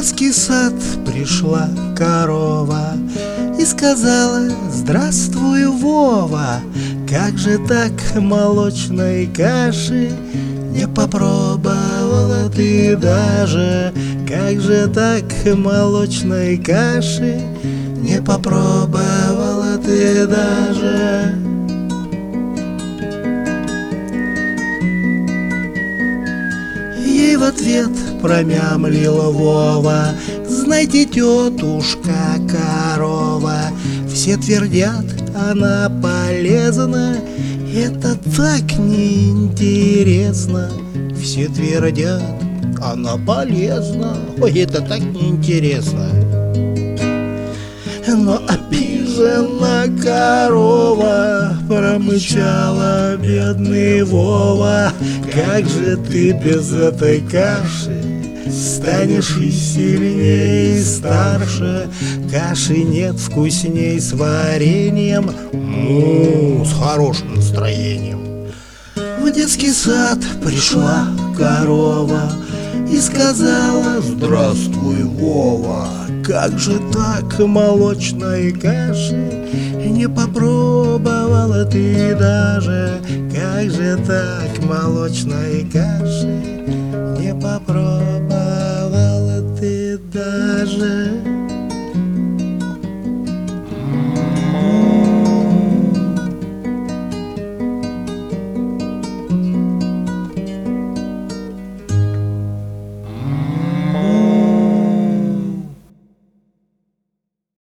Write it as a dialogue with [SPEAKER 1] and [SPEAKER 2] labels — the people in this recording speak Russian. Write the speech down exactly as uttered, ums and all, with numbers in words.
[SPEAKER 1] детский сад пришла корова и сказала: здравствуй, Вова, как же так молочной каши не попробовала ты даже? Как же так молочной каши не попробовала ты даже? Ей в ответ промямлила Вова: знаете, тетушка корова, все твердят, она полезна, это так неинтересно. Все твердят, она полезна, ой, это так неинтересно. Но обижена корова промычала бедный Вова: как же ты без этой каши станешь и сильнее, и старше? Каши нет вкусней с вареньем, му, с хорошим настроением. В детский сад пришла корова и сказала: здравствуй, Вова, как же так молочной каши не попробовала ты даже? Как же так молочной каши не попробовала ты даже?